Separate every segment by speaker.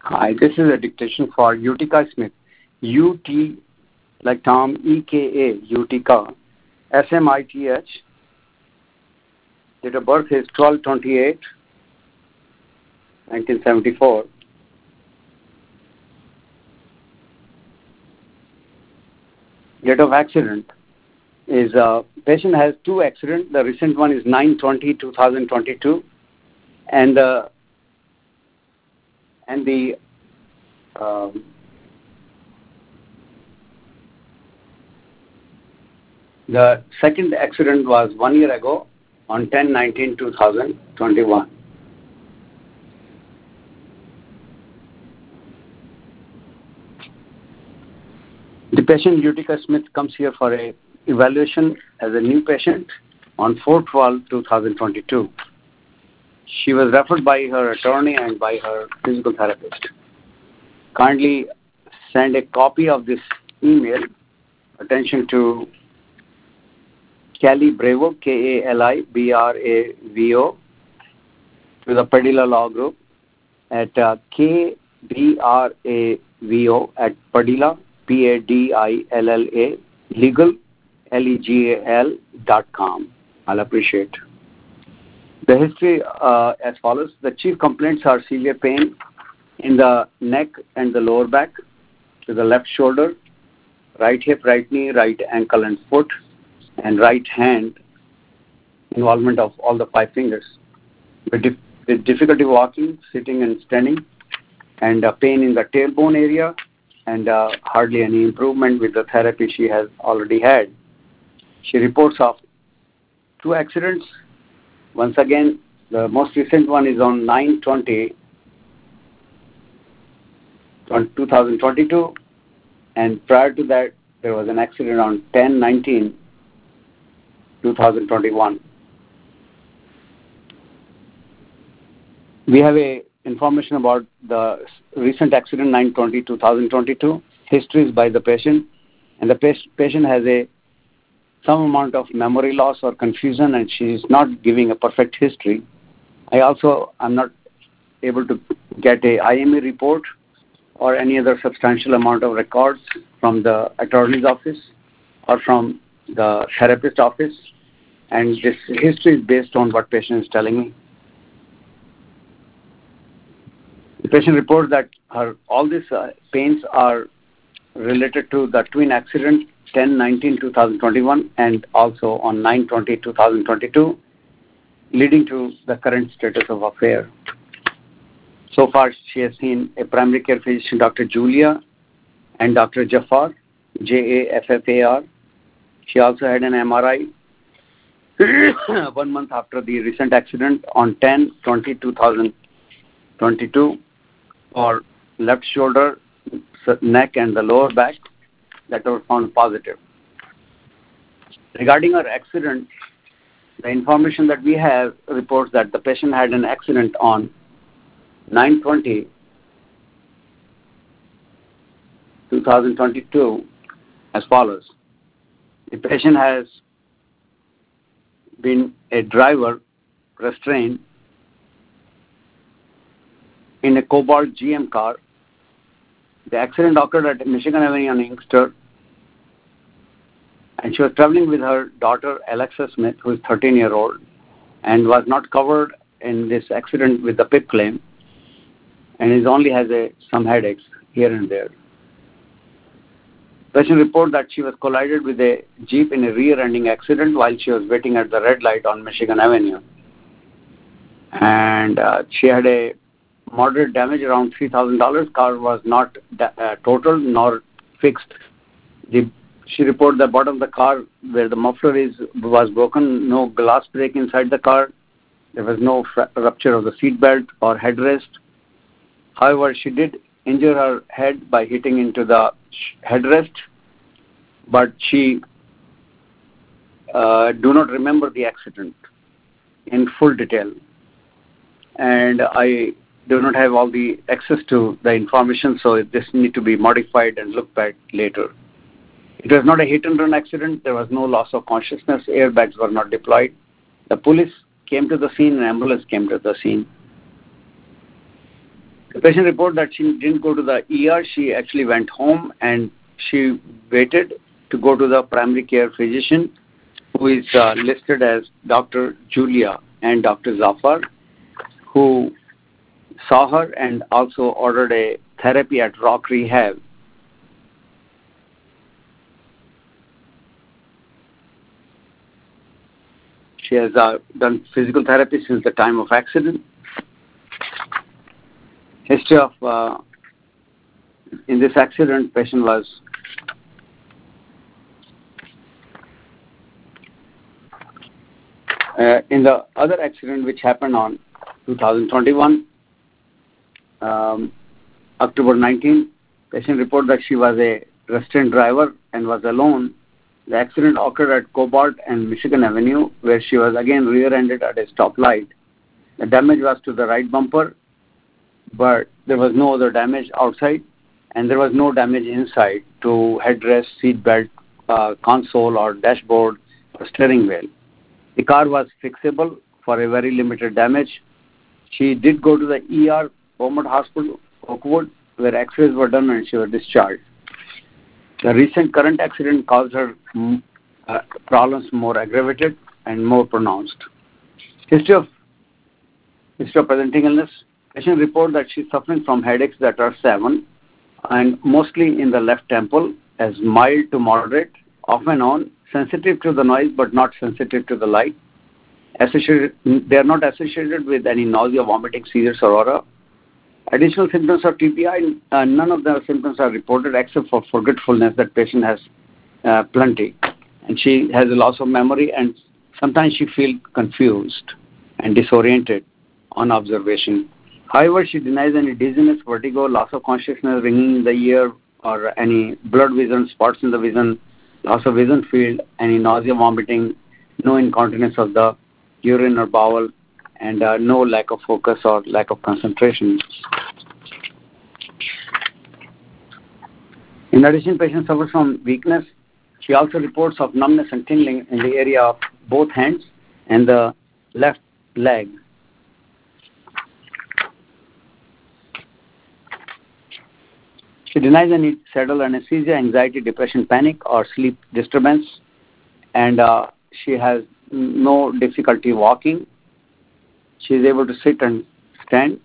Speaker 1: Hi, this is a dictation for Utica Smith. U-T, like Tom, E-K-A, Utica, S-M-I-T-H. Date of birth is 12/28/1974. Date of accident is patient has two accidents. The recent one is 9/20/2022, and the second accident was 1 year ago on 10/19/2021. The patient Utica Smith comes here for a evaluation as a new patient on 4/12/2022. She was referred by her attorney and by her physical therapist. Kindly send a copy of this email, attention to Kelly Bravo, K-A-L-I-B-R-A-V-O, to the Padilla Law Group at KBRAVO at Padilla, Padilla, legal, legal.com. I'll appreciate. The history as follows. The chief complaints are severe pain in the neck and the lower back, to the left shoulder, right hip, right knee, right ankle and foot, and right hand, involvement of all the 5 fingers. With difficulty walking, sitting and standing, and pain in the tailbone area, and hardly any improvement with the therapy she has already had. She reports of 2 accidents. Once again, the most recent one is on 9/20/2022, and prior to that, there was an accident on 10/19/2021. We have a information about the recent accident 9/20/2022. History is by the patient, and the patient has some amount of memory loss or confusion, and she is not giving a perfect history. I'm not able to get a IME report or any other substantial amount of records from the attorney's office or from the therapist office, and this history is based on what patient is telling me. The patient reports that all these pains are related to the twin accident 10/19/2021 and also on 9/20/2022, leading to the current status of affair. So far, she has seen a primary care physician, Dr. Julia, and Dr. Jaffar, Jaffar. She also had an MRI 1 month after the recent accident on 10/20/2022 for left shoulder, neck, and the lower back that were found positive. Regarding her accident, the information that we have reports that the patient had an accident on 9/20/2022 as follows. The patient has been a driver restrained in a Cobalt GM car. The accident occurred at Michigan Avenue on Inkster, and she was traveling with her daughter Alexa Smith, who is 13-year-old, and was not covered in this accident with the PIP claim, and only has some headaches here and there. Patient report that she was collided with a Jeep in a rear-ending accident while she was waiting at the red light on Michigan Avenue, and she had a moderate damage, around $3,000. Car was not totaled nor fixed. She reported the bottom of the car where the muffler was broken, no glass break inside the car. There was no rupture of the seat belt or headrest. However, she did injure her head by hitting into the headrest, but she do not remember the accident in full detail. And I do not have all the access to the information, so this need to be modified and looked at later. It was not a hit-and-run accident. There was no loss of consciousness. Airbags were not deployed. The police came to the scene and ambulance came to the scene. The patient reported that she didn't go to the ER. She actually went home and she waited to go to the primary care physician, who is listed as Dr. Julia and Dr. Zafar, who saw her and also ordered a therapy at Rock Rehab. She has done physical therapy since the time of accident. History of in this accident, patient was in the other accident which happened on 2021, October 19, patient reported that she was a restrained driver and was alone. The accident occurred at Cobalt and Michigan Avenue, where she was again rear-ended at a stoplight. The damage was to the right bumper, but there was no other damage outside, and there was no damage inside to headrest, seat belt, console, or dashboard, or steering wheel. The car was fixable for a very limited damage. She did go to the ER, Beaumont Hospital, Oakwood, where x-rays were done and she was discharged. The recent current accident caused her problems more aggravated and more pronounced. History of presenting illness. Patient report that she's suffering from headaches that are 7 and mostly in the left temple, as mild to moderate, off and on, sensitive to the noise but not sensitive to the light. They are not associated with any nausea, vomiting, seizures, or aura. Additional symptoms of TBI, none of the symptoms are reported except for forgetfulness that patient has plenty. And she has a loss of memory, and sometimes she feels confused and disoriented on observation. However, she denies any dizziness, vertigo, loss of consciousness, ringing in the ear, or any blurred vision, spots in the vision, loss of vision field, any nausea, vomiting, no incontinence of the urine or bowel, and no lack of focus or lack of concentration. In addition, patient suffers from weakness. She also reports of numbness and tingling in the area of both hands and the left leg. She denies any saddle anesthesia, anxiety, depression, panic, or sleep disturbance, and she has no difficulty walking. She is able to sit and stand.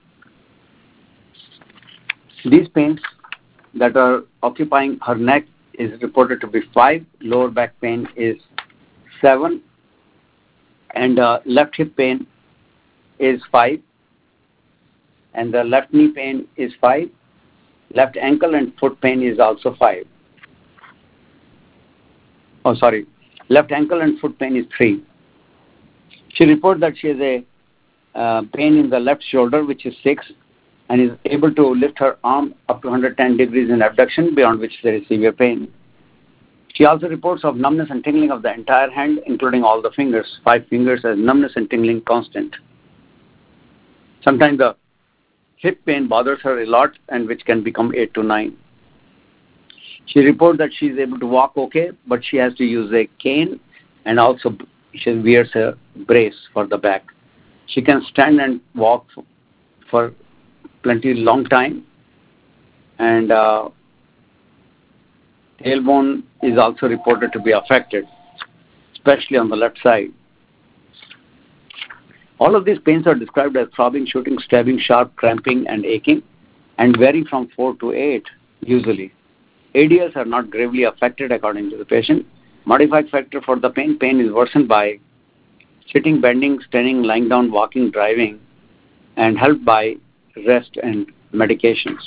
Speaker 1: These pains that are occupying her neck is reported to be 5, lower back pain is 7, and left hip pain is 5, and the left knee pain is 5. Left ankle and foot pain is also 5. Oh, sorry. Left ankle and foot pain is 3. She reports that she has a pain in the left shoulder, which is 6, and is able to lift her arm up to 110 degrees in abduction, beyond which there is severe pain. She also reports of numbness and tingling of the entire hand, including all the fingers, 5 fingers, as numbness and tingling constant. Sometimes the hip pain bothers her a lot, and which can become 8 to 9. She reports that she is able to walk okay, but she has to use a cane, and also she wears a brace for the back. She can stand and walk for plenty long time, and tailbone is also reported to be affected, especially on the left side. All of these pains are described as throbbing, shooting, stabbing, sharp, cramping, and aching, and vary from 4 to 8 usually. ADLs are not gravely affected according to the patient. Modified factor for the pain is worsened by sitting, bending, standing, lying down, walking, driving, and helped by rest and medications.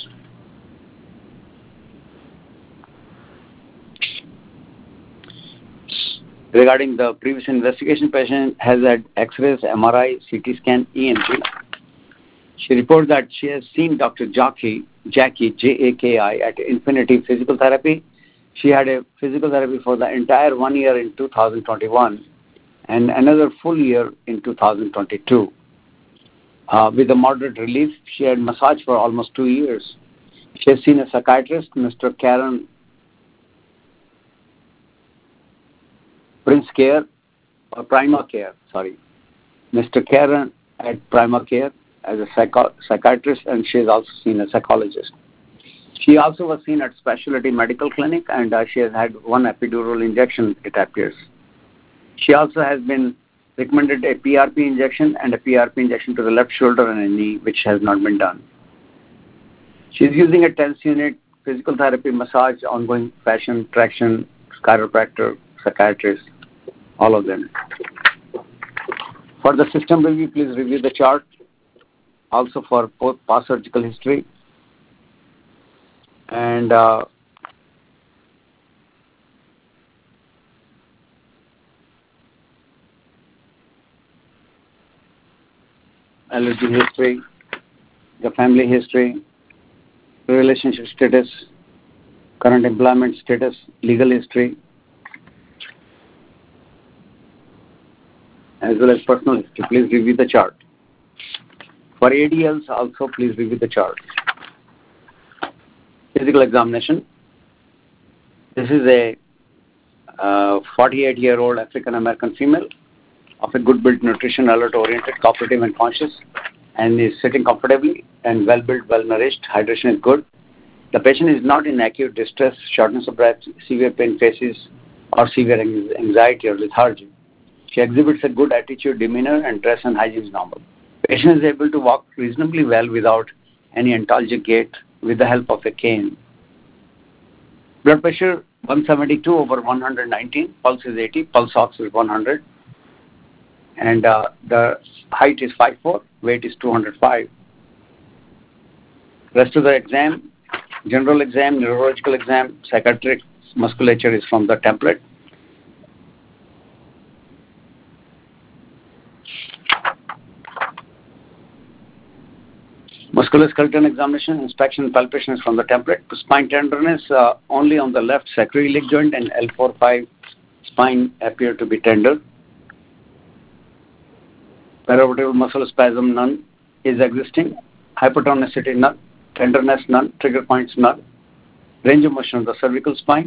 Speaker 1: Regarding the previous investigation, patient has had X-rays, MRI, CT scan, EMG. She reports that she has seen Dr. Jackie, Jaki, at Infinity Physical Therapy. She had a physical therapy for the entire 1 year in 2021 and another full year in 2022. With a moderate relief, she had massage for almost 2 years. She has seen a psychiatrist, Mr. Karen Prima Care, Mr. Karen at Prima Care. as a psychiatrist, and she is also seen as a psychologist. She also was seen at specialty medical clinic, and she has had one epidural injection, it appears. She also has been recommended a PRP injection and a PRP injection to the left shoulder and a knee, which has not been done. She is using a TENS unit, physical therapy, massage, ongoing fashion, traction, chiropractor, psychiatrist, all of them. For the system review, please review the chart. Also for both past surgical history and allergy history, the family history, relationship status, current employment status, legal history, as well as personal history. Please review the chart. For ADLs also, please review the chart. Physical examination. This is a 48-year-old African-American female of a good-built, nutrition, alert-oriented, cooperative and conscious, and is sitting comfortably and well-built, well-nourished. Hydration is good. The patient is not in acute distress, shortness of breath, severe pain faces, or severe anxiety or lethargy. She exhibits a good attitude, demeanor, and dress and hygiene is normal. Patient is able to walk reasonably well without any antalgic gait with the help of a cane. Blood pressure 172 over 119, pulse is 80, pulse ox is 100, and the height is 5'4", weight is 205. Rest of the exam, general exam, neurological exam, psychiatric musculature is from the template. Musculoskeletal examination, inspection, palpation is from the template. Spine tenderness only on the left sacroiliac joint and L4-5 spine appear to be tender. Paravertebral muscle spasm, none is existing. Hypertonicity, none. Tenderness, none. Trigger points, none. Range of motion of the cervical spine.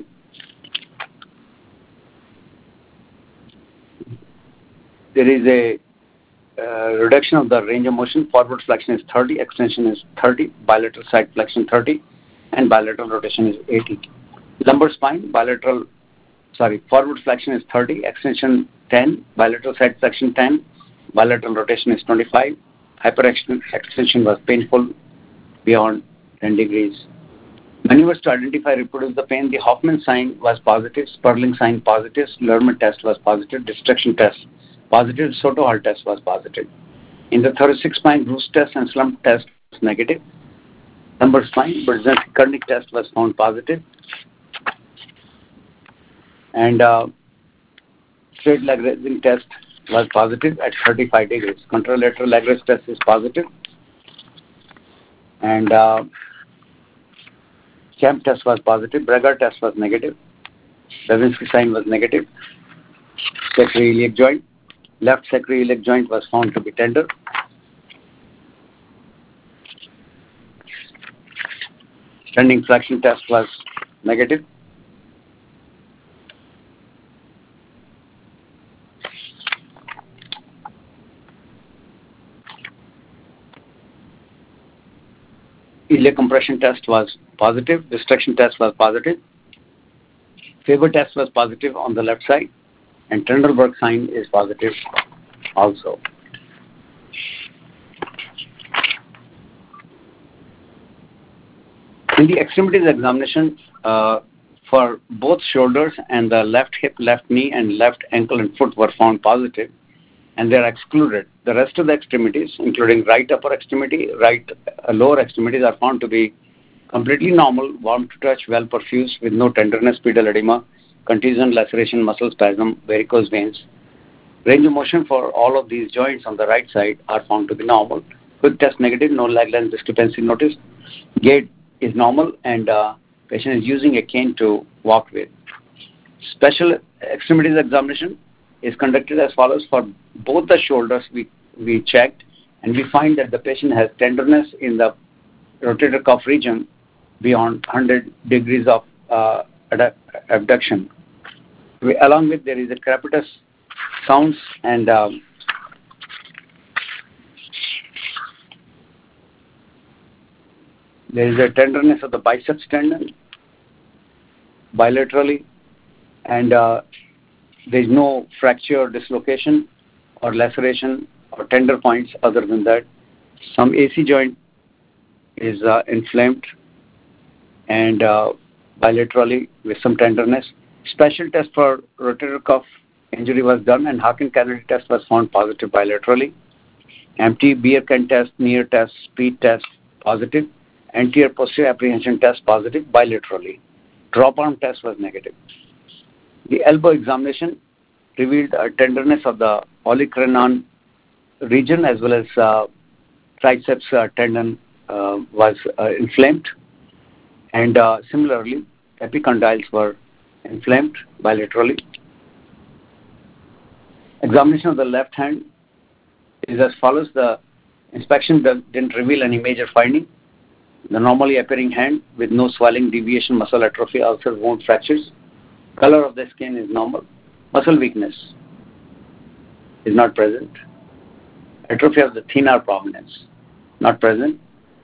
Speaker 1: There is a reduction of the range of motion. Forward flexion is 30, extension is 30, bilateral side flexion 30, and bilateral rotation is 80. Lumbar spine, forward flexion is 30, extension 10, bilateral side flexion 10, bilateral rotation is 25. Hyperextension was painful beyond 10 degrees. Maneuvers to identify reproduce the pain. The Hoffman sign was positive, Sperling sign positive, Lerman test was positive, distraction test positive, Soto Hall test was positive. In the thoracic spine, Bruce test and slump test was negative. Lumbar spine, Brzezinski-Kernick test was found positive. And straight leg raising test was positive at 35 degrees. Contralateral leg raise test is positive. And Champ test was positive. Breger test was negative. Brzezinski sign was negative. Sacroiliac joint. Left sacroiliac joint was found to be tender. Standing flexion test was negative. Iliac compression test was positive. Distraction test was positive. Faber test was positive on the left side. And Trendelenburg sign is positive also. In the extremities examination, for both shoulders and the left hip, left knee, and left ankle and foot were found positive, and they are excluded. The rest of the extremities, including right upper extremity, right lower extremities, are found to be completely normal, warm to touch, well perfused, with no tenderness, pedal edema, contusion, laceration, muscle spasm, varicose veins. Range of motion for all of these joints on the right side are found to be normal. Quick test negative, no leg length discrepancy noticed. Gait is normal, and patient is using a cane to walk with. Special extremities examination is conducted as follows. For both the shoulders, we checked, and we find that the patient has tenderness in the rotator cuff region beyond 100 degrees of abduction. Along with there is a crepitus sounds and There is a tenderness of the biceps tendon bilaterally, and there is no fracture, dislocation, or laceration or tender points other than that. Some AC joint is inflamed and bilaterally with some tenderness. Special test for rotator cuff injury was done, and Harkin cavity test was found positive bilaterally. Empty beer can test, near test, speed test positive. Anterior posterior apprehension test positive bilaterally. Drop arm test was negative. The elbow examination revealed a tenderness of the olecranon region as well as triceps tendon was inflamed, and similarly epicondyles were inflamed bilaterally. Examination of the left hand is as follows. The inspection didn't reveal any major finding. The normally appearing hand with no swelling, deviation, muscle atrophy, ulcer, wound, fractures. Color of the skin is normal. Muscle weakness is not present. Atrophy of the thenar prominence not present.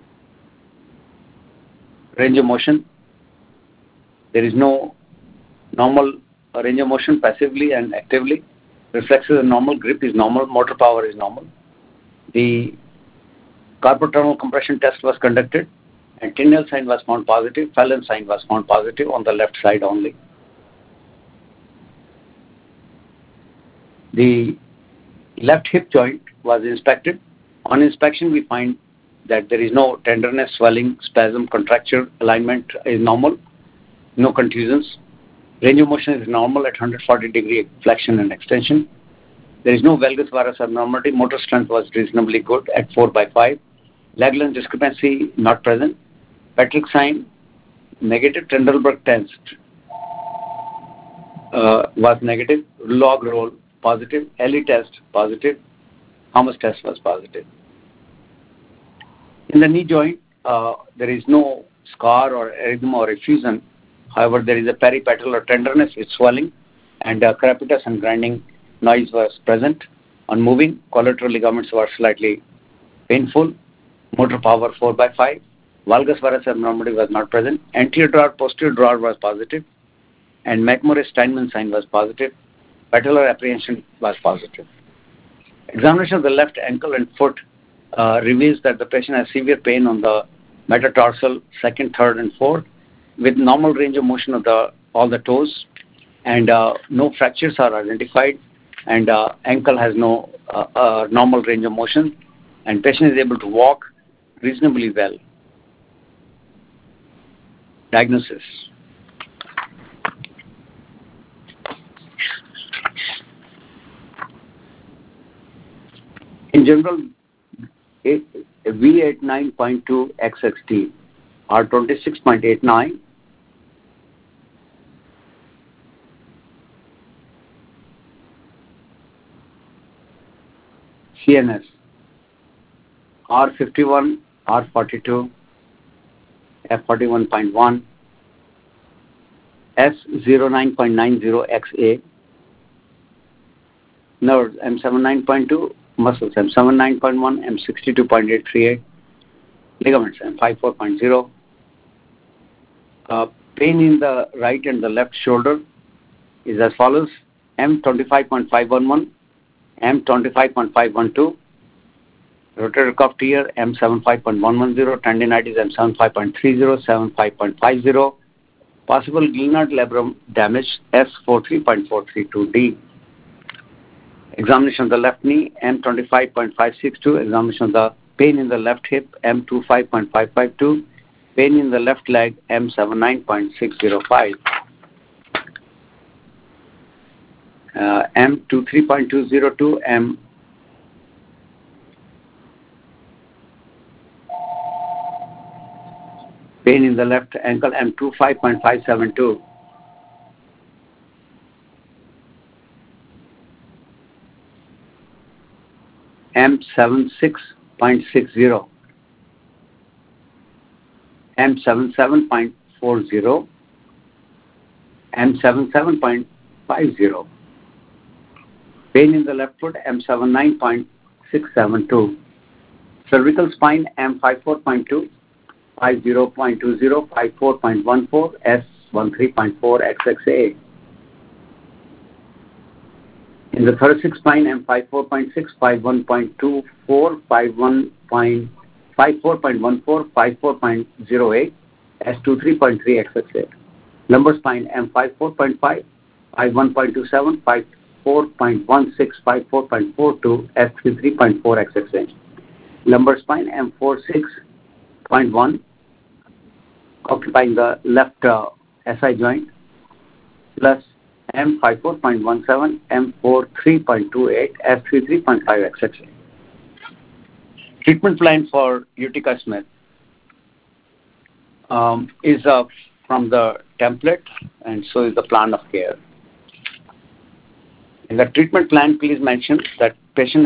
Speaker 1: Range of motion. There is no normal range of motion passively and actively. Reflexes are normal. Grip is normal. Motor power is normal. The carpal compression test was conducted, and Tyndall sign was found positive. Phelan sign was found positive on the left side only. The left hip joint was inspected. On inspection, we find that there is no tenderness, swelling, spasm, contracture, alignment is normal, no contusions. Range of motion is normal at 140-degree flexion and extension. There is no valgus varus abnormality. Motor strength was reasonably good at 4/5. Leg length discrepancy not present. Patrick sign negative. Trendelenburg test was negative. Log roll positive. LE test positive. Thomas test was positive. In the knee joint, there is no scar or erythema or effusion. However, there is a peripatellar tenderness with swelling, and crepitus and grinding noise was present. On moving, collateral ligaments were slightly painful. Motor power 4/5. Valgus varus abnormality was not present. Anterior drawer, posterior drawer was positive, and McMurray-Steinman sign was positive. Patellar apprehension was positive. Examination of the left ankle and foot reveals that the patient has severe pain on the metatarsal, second, third, and fourth, with normal range of motion of all the toes, and no fractures are identified, and ankle has no normal range of motion, and patient is able to walk reasonably well. Diagnosis. In general, V89.2 XXT are 26.89. CNS R51, R42, F41.1, S09.90XA, nerves M79.2, muscles M79.1, M62.838, ligaments M54.0. Pain in the right and the left shoulder is as follows: M25.511, M25.512, rotator cuff tear M75.110, tendinitis M75.30, 75.50, possible glenoid labrum damage S43.432D. Examination of the left knee M25.562, examination of the pain in the left hip M25.552, pain in the left leg M79.605. M23.202, pain in the left ankle M25.572. M76.60, M77.40, M77.50. Pain in the left foot M79.672. Cervical spine M54.2, 50.20, 54.14, S13.4 XXA. In the thoracic spine, M54.6, 51.24, 54.14, 54.08, S23.3 XXA. Lumbar spine, M54.5, 51.27, 54.16, 54.42, S33.4 XXA. Lumbar spine, M46.1, occupying the left SI joint, plus M54.17, M43.28, S33.5 XXA. Treatment plan for Utica Smith is from the template, and so is the plan of care. In the treatment plan, please mention that patient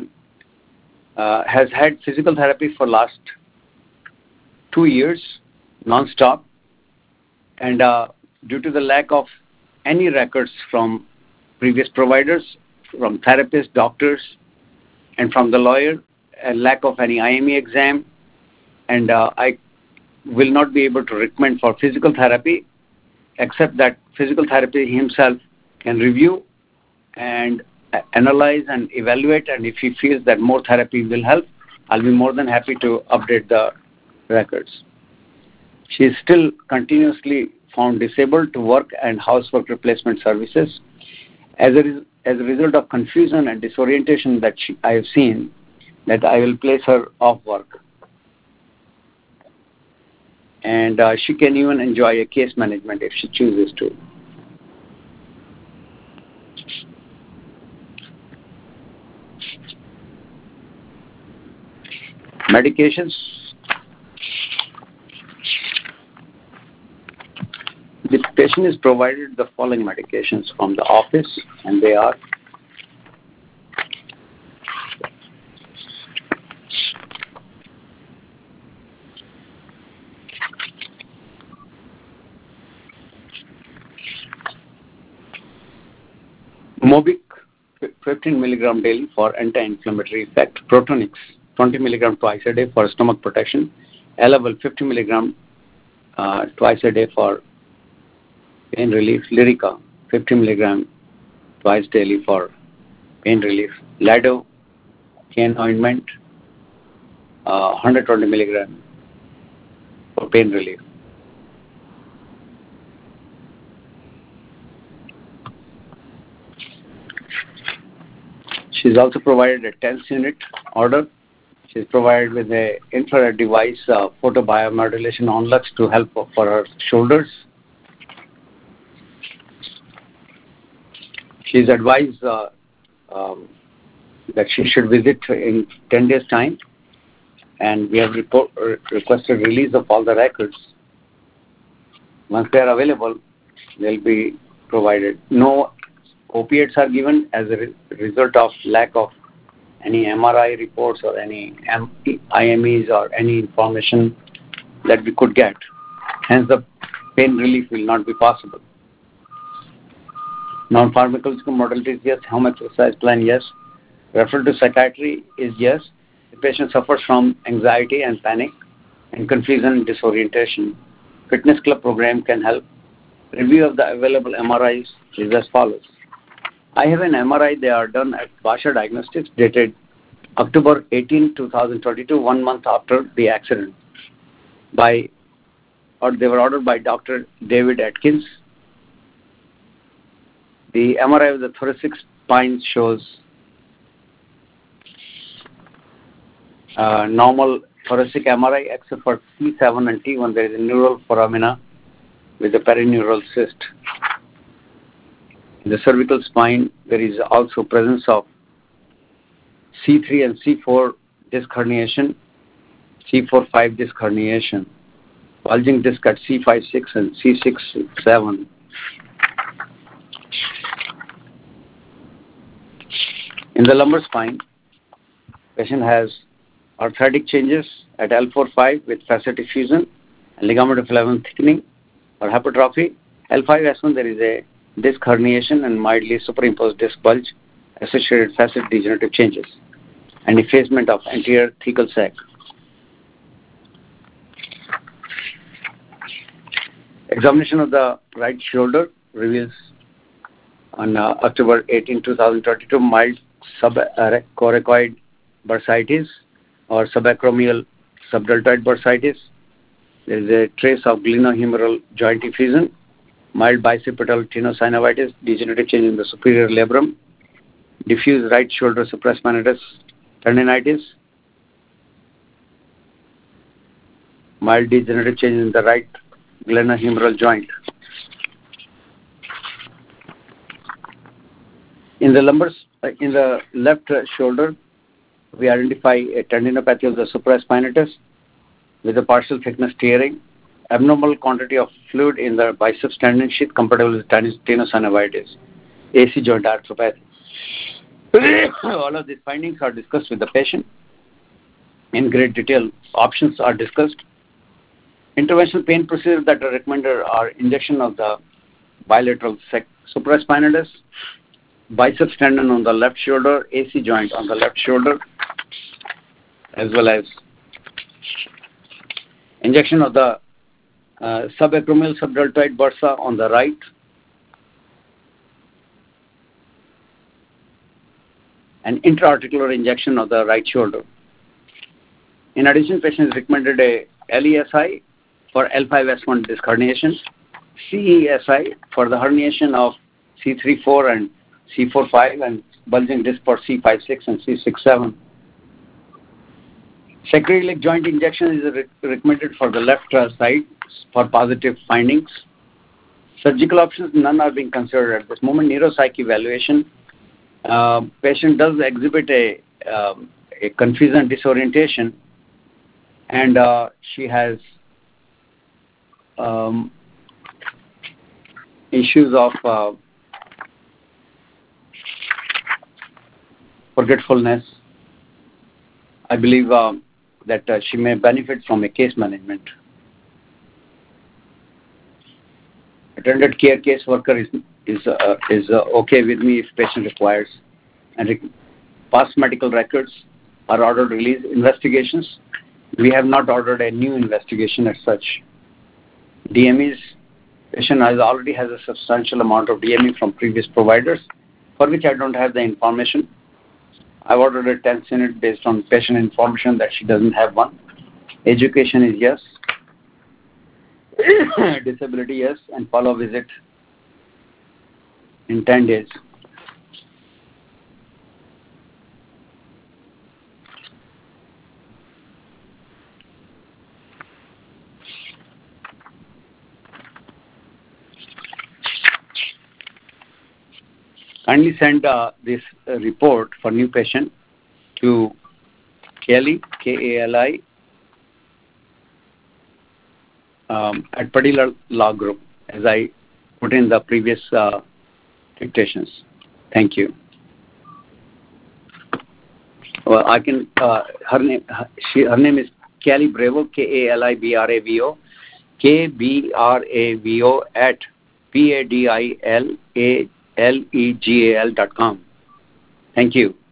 Speaker 1: has had physical therapy for last 2 years, non-stop, and due to the lack of any records from previous providers, from therapists, doctors, and from the lawyer, a lack of any IME exam, and I will not be able to recommend for physical therapy, except that physical therapy himself can review and analyze and evaluate, and if he feels that more therapy will help, I'll be more than happy to update the records. She is still continuously found disabled to work and housework replacement services. As a result of confusion and disorientation that I have seen, that I will place her off work. And she can even enjoy a case management if she chooses to. Medications. The patient is provided the following medications from the office, and they are Mobic 15 mg daily for anti-inflammatory effect, Protonix 20 mg twice a day for stomach protection, Elavil 50 mg twice a day for pain relief, Lyrica 50 mg twice daily for pain relief, Lado cane ointment 120 mg for pain relief. She is also provided a TENS unit order. She is provided with an infrared device, photobiomodulation onlux to help for her shoulders. She is advised that she should visit in 10 days' time, and we have requested release of all the records. Once they are available, they will be provided. No opiates are given as a result of lack of any MRI reports or any IMEs or any information that we could get. Hence, the pain relief will not be possible. Non-pharmacological modalities, yes. Home exercise plan, yes. Referral to psychiatry is yes. The patient suffers from anxiety and panic and confusion and disorientation. Fitness club program can help. Review of the available MRIs is as follows. I have an MRI. They are done at Basha Diagnostics, dated October 18, 2022, 1 month after the accident. They were ordered by Dr. David Atkins. The MRI of the thoracic spine shows normal thoracic MRI, except for T7 and T1. There is a neural foramina with a perineural cyst. In the cervical spine, there is also presence of C3 and C4 disc herniation, C4-5 disc herniation, bulging disc at C5-6 and C6-7. In the lumbar spine, patient has arthritic changes at L4-5 with facet effusion and ligament of 11 thickening or hypertrophy. L5-S1, there is a disc herniation and mildly superimposed disc bulge, associated facet degenerative changes, and effacement of anterior thecal sac. Examination of the right shoulder reveals on October 18, 2022, mild subcoracoid bursitis or subacromial subdeltoid bursitis. There is a trace of glenohumeral joint effusion, mild bicipital tenosynovitis, degenerative change in the superior labrum, diffuse right shoulder supraspinatus tendinitis, mild degenerative change in the right glenohumeral joint. In the left shoulder, we identify a tendinopathy of the supraspinatus with a partial thickness tearing, abnormal quantity of fluid in the biceps tendon sheath compatible with tenosynovitis, AC joint arthropathy. All of these findings are discussed with the patient in great detail. Options are discussed. Interventional pain procedures that are recommended are injection of the bilateral supraspinatus, biceps tendon on the left shoulder, AC joint on the left shoulder, as well as injection of the subacromial subdeltoid bursa on the right, and intra-articular injection of the right shoulder. In addition, patient is recommended a LESI for L5S1 disc herniation, CESI for the herniation of C3-4 and C4-5 and bulging disc for C5-6 and C6-7. Sacroiliac joint injection is recommended for the left side for positive findings. Surgical options, none are being considered at this moment. Neuropsych evaluation. Patient does exhibit a confusion, disorientation, and she has issues of forgetfulness. I believe that she may benefit from a case management. Attended care caseworker is okay with me if patient requires. And past medical records are ordered release. Investigations, we have not ordered a new investigation as such. DMEs, patient already has a substantial amount of DME from previous providers, for which I don't have the information. I've ordered a TENS unit based on patient information that she doesn't have one. Education is yes. Disability yes, and follow visit in 10 days. Kindly send this report for new patient to Kali, Kali, at Padilla Law Group, as I put in the previous dictations. Thank you. Well, I can. Her name is Kali Bravo, KaliBravo, KBRAVO at PADILALEGAL.com. Thank you.